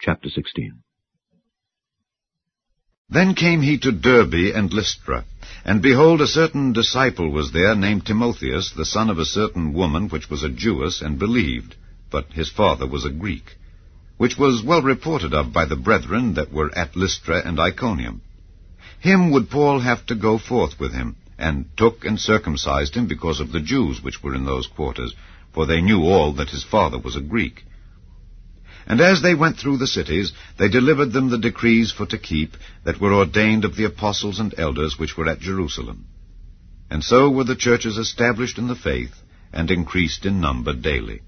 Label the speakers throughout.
Speaker 1: Chapter 16.
Speaker 2: Then came he to Derbe and Lystra, and behold, a certain disciple was there, named Timotheus, the son of a certain woman which was a Jewess, and believed, but his father was a Greek, which was well reported of by the brethren that were at Lystra and Iconium. Him would Paul have to go forth with him, and took and circumcised him because of the Jews which were in those quarters, for they knew all that his father was a Greek. And as they went through the cities, they delivered them the decrees for to keep, that were ordained of the apostles and elders which were at Jerusalem. And so were the churches established in the faith, and increased in number daily.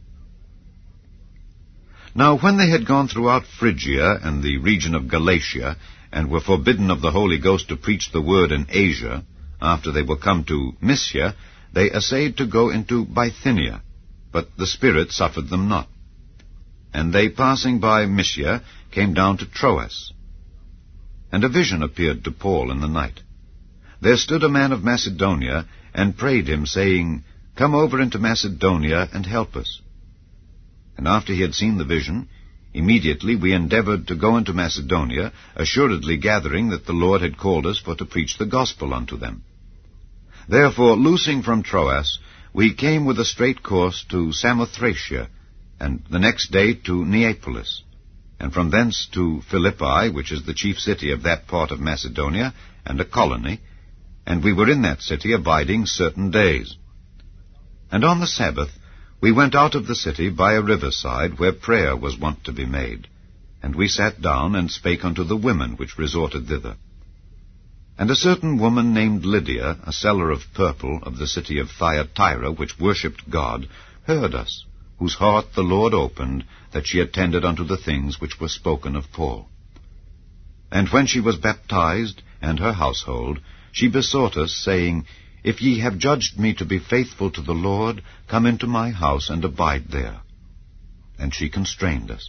Speaker 2: Now when they had gone throughout Phrygia and the region of Galatia, and were forbidden of the Holy Ghost to preach the word in Asia, after they were come to Mysia, they essayed to go into Bithynia, but the Spirit suffered them not. And they, passing by Mysia, came down to Troas. And a vision appeared to Paul in the night. There stood a man of Macedonia, and prayed him, saying, Come over into Macedonia, and help us. And after he had seen the vision, immediately we endeavored to go into Macedonia, assuredly gathering that the Lord had called us for to preach the gospel unto them. Therefore, loosing from Troas, we came with a straight course to Samothracia, and the next day to Neapolis, and from thence to Philippi, which is the chief city of that part of Macedonia, and a colony, and we were in that city abiding certain days. And on the Sabbath we went out of the city by a riverside, where prayer was wont to be made, and we sat down and spake unto the women which resorted thither. And a certain woman named Lydia, a seller of purple of the city of Thyatira, which worshipped God, heard us, whose heart the Lord opened, that she attended unto the things which were spoken of Paul. And when she was baptized, and her household, she besought us, saying, If ye have judged me to be faithful to the Lord, come into my house, and abide there. And she constrained us.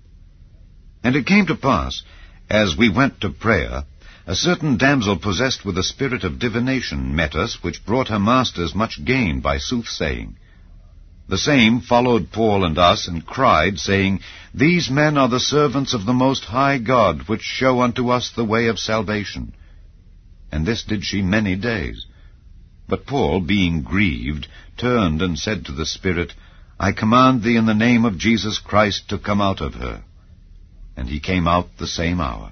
Speaker 2: And it came to pass, as we went to prayer, a certain damsel possessed with a spirit of divination met us, which brought her masters much gain by soothsaying. The same followed Paul and us, and cried, saying, These men are the servants of the Most High God, which show unto us the way of salvation. And this did she many days. But Paul, being grieved, turned and said to the spirit, I command thee in the name of Jesus Christ to come out of her. And he came out the same hour.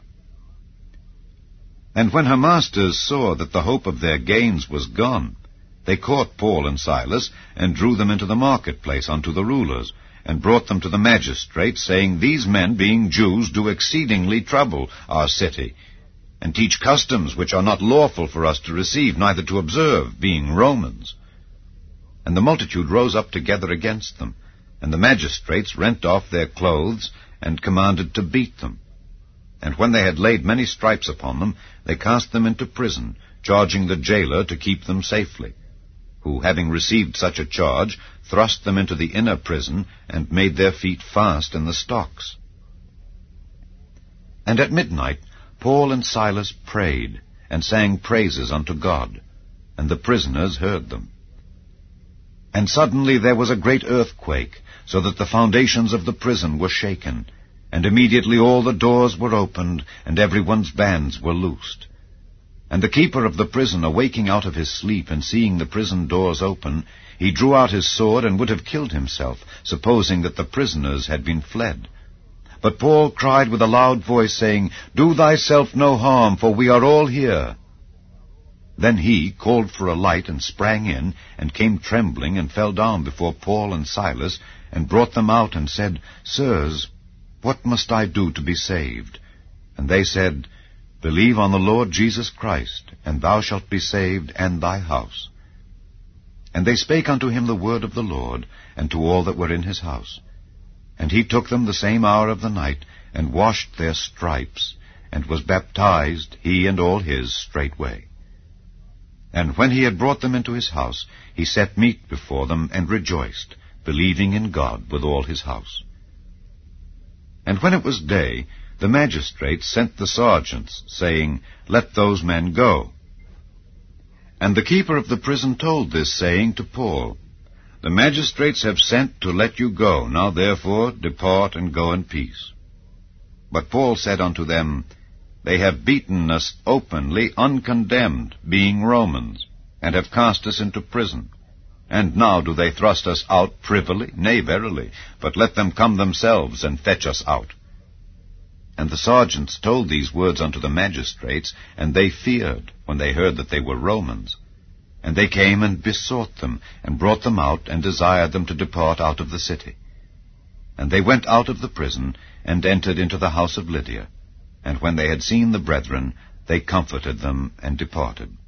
Speaker 2: And when her masters saw that the hope of their gains was gone, they caught Paul and Silas, and drew them into the marketplace unto the rulers, and brought them to the magistrates, saying, These men, being Jews, do exceedingly trouble our city, and teach customs which are not lawful for us to receive, neither to observe, being Romans. And the multitude rose up together against them, and the magistrates rent off their clothes, and commanded to beat them. And when they had laid many stripes upon them, they cast them into prison, charging the jailer to keep them safely, who, having received such a charge, thrust them into the inner prison, and made their feet fast in the stocks. And at midnight Paul and Silas prayed, and sang praises unto God, and the prisoners heard them. And suddenly there was a great earthquake, so that the foundations of the prison were shaken, and immediately all the doors were opened, and everyone's bands were loosed. And the keeper of the prison, awaking out of his sleep, and seeing the prison doors open, he drew out his sword, and would have killed himself, supposing that the prisoners had been fled. But Paul cried with a loud voice, saying, Do thyself no harm, for we are all here. Then he called for a light, and sprang in, and came trembling, and fell down before Paul and Silas, and brought them out, and said, Sirs, what must I do to be saved? And they said, Believe on the Lord Jesus Christ, and thou shalt be saved, and thy house. And they spake unto him the word of the Lord, and to all that were in his house. And he took them the same hour of the night, and washed their stripes, and was baptized, he and all his, straightway. And when he had brought them into his house, he set meat before them, and rejoiced, believing in God with all his house. And when it was day, the magistrates sent the sergeants, saying, Let those men go. And the keeper of the prison told this saying to Paul, The magistrates have sent to let you go. Now therefore depart and go in peace. But Paul said unto them, They have beaten us openly, uncondemned, being Romans, and have cast us into prison. And now do they thrust us out privily? Nay, verily, but let them come themselves and fetch us out. And the sergeants told these words unto the magistrates, and they feared when they heard that they were Romans. And they came and besought them, and brought them out, and desired them to depart out of the city. And they went out of the prison, and entered into the house of Lydia. And when they had seen the brethren, they comforted them, and departed.